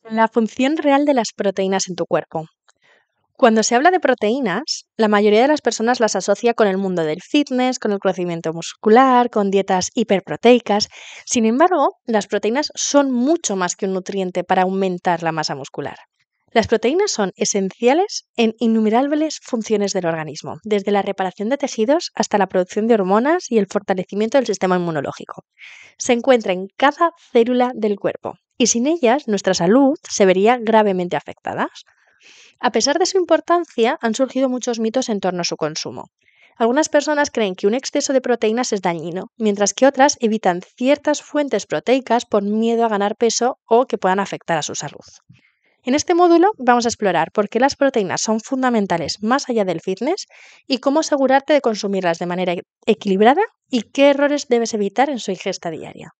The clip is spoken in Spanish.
La función real de las proteínas en tu cuerpo. Cuando se habla de proteínas, la mayoría de las personas las asocia con el mundo del fitness, con el crecimiento muscular, con dietas hiperproteicas. Sin embargo, las proteínas son mucho más que un nutriente para aumentar la masa muscular. Las proteínas son esenciales en innumerables funciones del organismo, desde la reparación de tejidos hasta la producción de hormonas y el fortalecimiento del sistema inmunológico. Se encuentra en cada célula del cuerpo y sin ellas nuestra salud se vería gravemente afectada. A pesar de su importancia, han surgido muchos mitos en torno a su consumo. Algunas personas creen que un exceso de proteínas es dañino, mientras que otras evitan ciertas fuentes proteicas por miedo a ganar peso o que puedan afectar a su salud. En este módulo vamos a explorar por qué las proteínas son fundamentales más allá del fitness y cómo asegurarte de consumirlas de manera equilibrada y qué errores debes evitar en su ingesta diaria.